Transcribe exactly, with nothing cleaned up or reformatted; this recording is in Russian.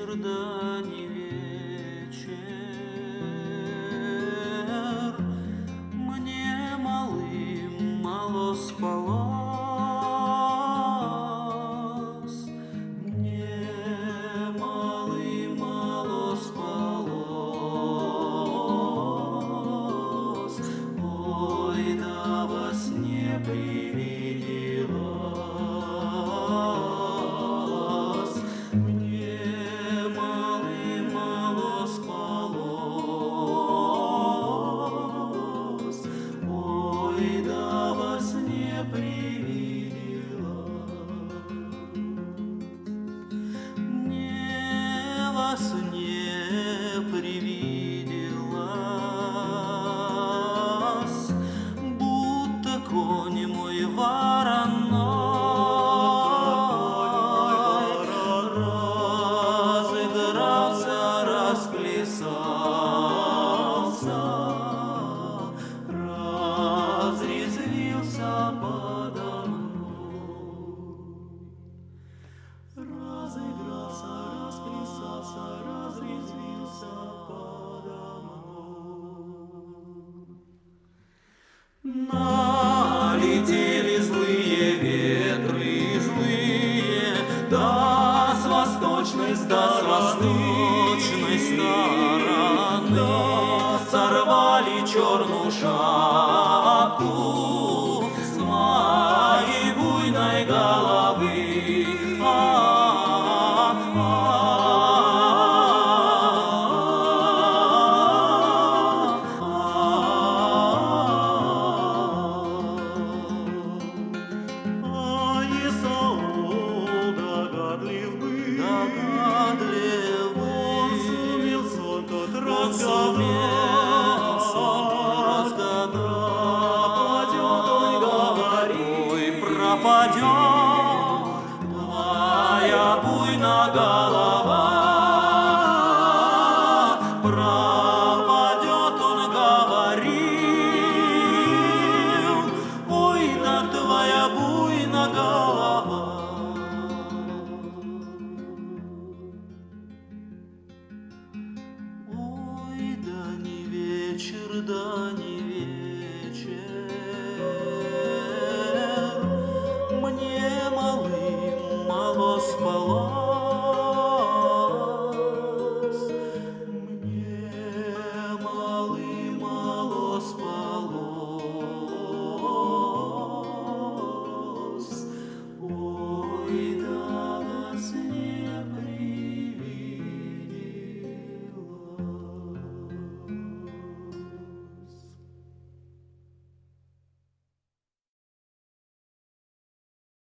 вечер, да не вечер, мне малым мало спалось, мне малым мало спалось, ой, да во сне привиделось, мне малым мало спалось, ой, да во сне привиделось, мне во сне привиделось, будто конь мой вороной разыгрался, расплясался, разрезвился подо мной, разыгрался, расплясался, разрезвился подо мной. Налетели злые ветры, злые, да с восточной стороны, стороны, сорвали черную шапку с моей буйной головы. Догадлив был, сумел сон тот разгадать, пропадет он, говорит, пропадет.